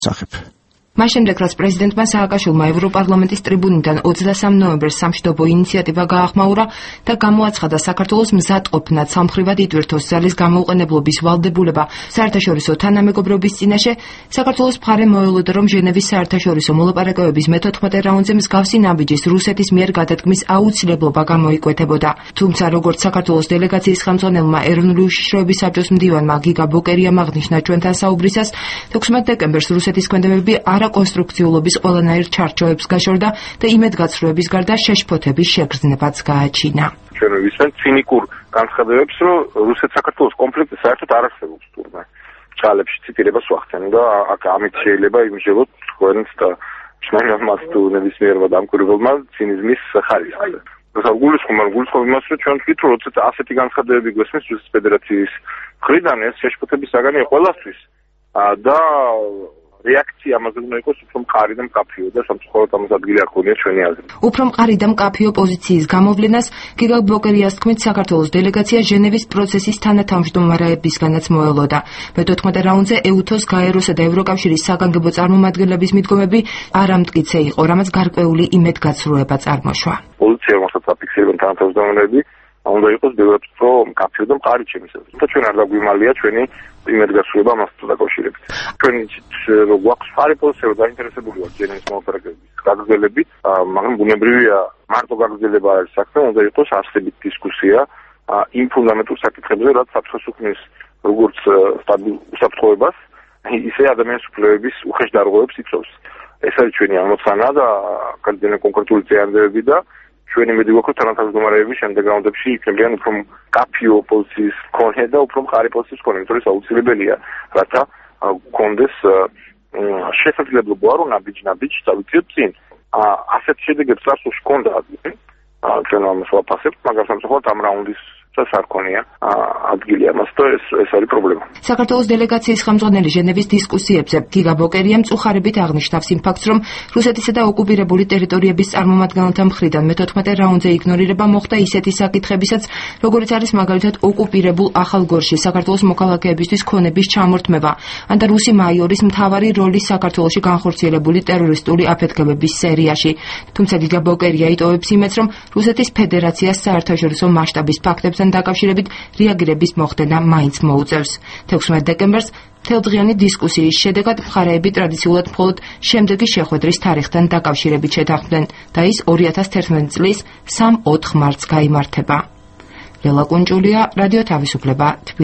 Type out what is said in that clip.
სახებ. მას შემდეგ, რაც პრეზიდენტმა სააკაშვილმა ევროპარლამენტის ტრიბუნიდან 23 ნოემბერს სამშვიდობო ინიციატივა გაახმაურა და გამოაცხადა საქართველოს მზადყოფნად სამხრივად იტვირთოს ძალის გამოუყენებლობის ვალდებულება საერთაშორისო თანამეგობრობის წინაშე, საქართველოს მხარე მოელოდა, რომ ჟენევის საერთაშორისო მოლაპარაკებების მე-14 რაუნდზე მსგავსი ნაბიჯის რუსეთის მიერ გადადგმის აუცილებლობა გამოიკვეთებოდა. თუმცა, როგორც საქართველოს დელეგაციის ხელმძღვანელმა ეროვნული უშიშროების საბჭოს მდივანმა გიგა ბოკერიამ აღნიშნა ჩვენთან საუბრისას, 16 დეკემბერს რუსეთის ქმედებები არაკონსტრუქციულობის ყველანაირ ჩარჩოებს გაშორდა და იმედგაცრუების გარდა შეშფოთების შეგრძნებაც გააჩინა. ჩვენ ვისმენთ ცინიკურ განცხადებებს, რომ რუსეთ-საქართველოს კონფლიქტი საერთოდ არ არსებობს თურმე. ჭალებში ციტირებას ვახსენ და ამით შეიძლება იმჟელოთ თქვენს და ჩვენს თუ ნებისმიერმა დამკვირვებელმა ცინიზმის ხარისხზე. გულისხმობ იმას, რომ ჩვენ ვთქვით, რომ როცა ასეთი განცხადებები გვესმის რუსეთის ფედერაციის მხრიდან, ეს შეშფოთების საგანია ყველასთვის და რეაქცია ამაზე უნდა იყოს უფრო მყარი და მკაფიო და სამწუხაროდ ამას ადგილი არ ქონია ჩვენი აზრით. უფრო მყარი და მკაფიო პოზიციის გამოვლენას გიგა ბოკერიას თქმით საქართველოს დელეგაცია ჟენევის პროცესის თანათავმჯდომარეებისგანაც მოელოდა. მე-14 რაუნდზე ეუთოს, გაეროსა და ევროკავშირის საგანგებო წარმომადგენლების მიდგომები არამტკიცე იყო, რამაც გარკვეული იმედგაცრუება წარმოშვა. პოლიციამ ასაც აფიქსირებენ თანათავმჯდომარეები, უნდა იყოს ბევრად უფრო მკაფიო და მყარი ჩემს აზრით. და ჩვენ არ დაგვიმალია ჩვენი იმედგაცრუება მასთან დაკავშირებით. ჩვენ რო გვაქვს მხარი პოზიცია, რომ დაინტერესებული ვართ ჟენევის მოლაპარაკებების გაგრძელებით, მაგრამ ბუნებრივია მარტო გაგრძელება არ არის საქმე, უნდა იყოს არსებით დისკუსია იმ ფუნდამენტურ საკითხებზე, რაც საფრთხეს უქმნის როგორც უსაფრთხოებას, ისე ადამიანის უფლებების უხეშდარღვევებს იწვევს. ეს არის ჩვენი ამოცანა და განსაკუთრებით კონკრეტული წინადადებები და ჩვენი იმედი გვაქვს, რომ თანათავმჯდომარეები შემდეგ რაუნდებში იქნებიან უფრო მკაფიო პოზიციის მქონე და უფრო მყარი პოზიციის მქონე, იმიტომ რომ აუცილებელია, რათა გქონდეს შესაძლებლობა, რომ ნაბიჯ წავიდეთ წინ. ასეთ შედეგებს წარსულში ჰქონდა ადგილი, ჩვენ ამას ვაფასებთ, მაგრამ სამწუხაროდ ამ რაუნდის არ ქონია ადგილი ამას და ეს არის პრობლემა. საქართველოს დელეგაციის ხელმძღვანელი ჟენევის დისკუსიებზე გიგა ბოკერიამ წუხარებით აღნიშნავს იმ ფაქტს, რომ რუსეთისა და ოკუპირებული ტერიტორიების წარმომადგენელთა მხრიდან მე-14 რაუნდზე იგნორირება მოხდა ისეთი საკითხებისაც, როგორიც არის მაგალითად ოკუპირებულ ახალგორში საქართველოს მოქალაქეებისთვის ქონების ჩამორთმევა, ან და რუსი მაიორის მთავარი როლი საქართველოში განხორციელებული ტერორისტული აფეთქებების სერიაში. თუმცა გიგა ბოკერია იტოვებს იმედს, რომ რუსეთის ფედერაციას საერთაშორისო მასშტაბის ფაქტებს დაკავშირებით რეაგირების მოხდენა მაინც მოუწევს. 16 დეკემბერს თელდღიანი დისკუსიის შედეგად მხარეები ტრადიციულად მხოლოდ შემდეგი შეხვედრის თარიღთან დაკავშირებით შეთანხმდნენ და ის 2011 წლის 3-4 მარტს გაიმართება. ლელა კუნჭულია, რადიო თავისუფლება.